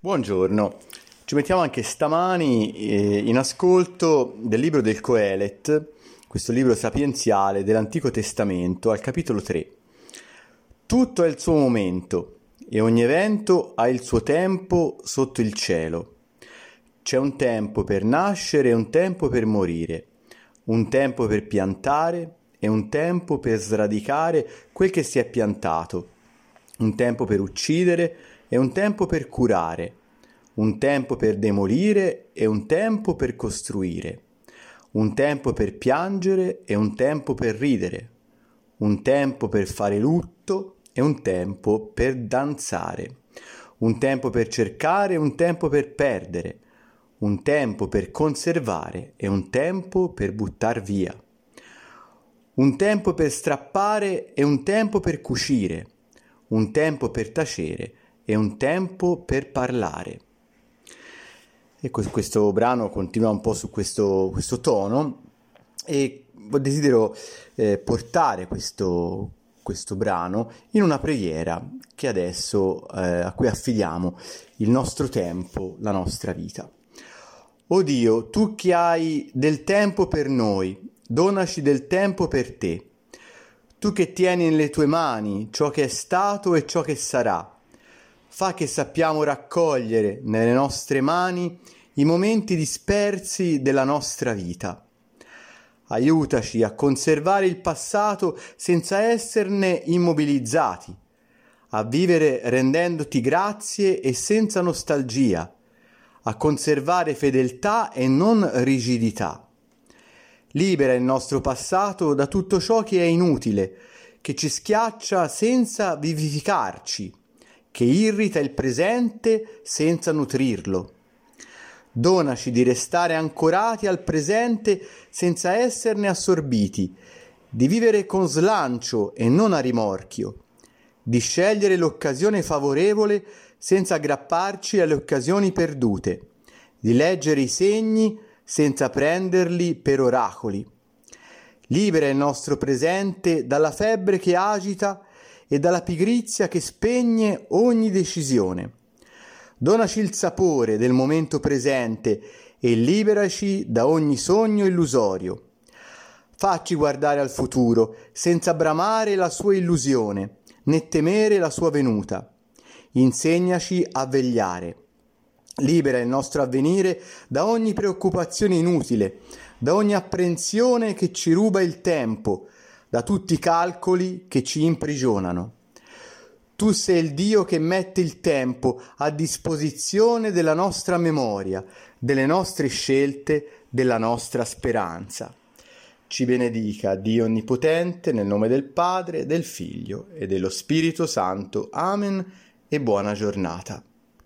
Buongiorno, ci mettiamo anche stamani in ascolto del libro del Coelet, questo libro sapienziale dell'Antico Testamento, al capitolo 3. Tutto ha il suo momento e ogni evento ha il suo tempo sotto il cielo. C'è un tempo per nascere e un tempo per morire, un tempo per piantare e un tempo per sradicare quel che si è piantato, un tempo per uccidere e un tempo per curare, un tempo per demolire e un tempo per costruire, un tempo per piangere e un tempo per ridere, un tempo per fare lutto e un tempo per danzare, un tempo per cercare e un tempo per perdere, un tempo per conservare e un tempo per buttar via, un tempo per strappare e un tempo per cucire, un tempo per tacere e un tempo per parlare. E questo brano continua un po' su questo tono e desidero portare questo brano in una preghiera che adesso a cui affidiamo il nostro tempo, la nostra vita. O Dio, tu che hai del tempo per noi, donaci del tempo per te. Tu che tieni nelle tue mani ciò che è stato e ciò che sarà, fa che sappiamo raccogliere nelle nostre mani i momenti dispersi della nostra vita. Aiutaci a conservare il passato senza esserne immobilizzati, a vivere rendendoti grazie e senza nostalgia, a conservare fedeltà e non rigidità. Libera il nostro passato da tutto ciò che è inutile, che ci schiaccia senza vivificarci, che irrita il presente senza nutrirlo. Donaci di restare ancorati al presente senza esserne assorbiti, di vivere con slancio e non a rimorchio, di scegliere l'occasione favorevole senza aggrapparci alle occasioni perdute, di leggere i segni senza prenderli per oracoli. Libera il nostro presente dalla febbre che agita e dalla pigrizia che spegne ogni decisione. Donaci il sapore del momento presente e liberaci da ogni sogno illusorio. Facci guardare al futuro senza bramare la sua illusione, né temere la sua venuta. Insegnaci a vegliare. Libera il nostro avvenire da ogni preoccupazione inutile, da ogni apprensione che ci ruba il tempo, da tutti i calcoli che ci imprigionano. Tu sei il Dio che mette il tempo a disposizione della nostra memoria, delle nostre scelte, della nostra speranza. Ci benedica Dio Onnipotente, nel nome del Padre, del Figlio e dello Spirito Santo. Amen e buona giornata.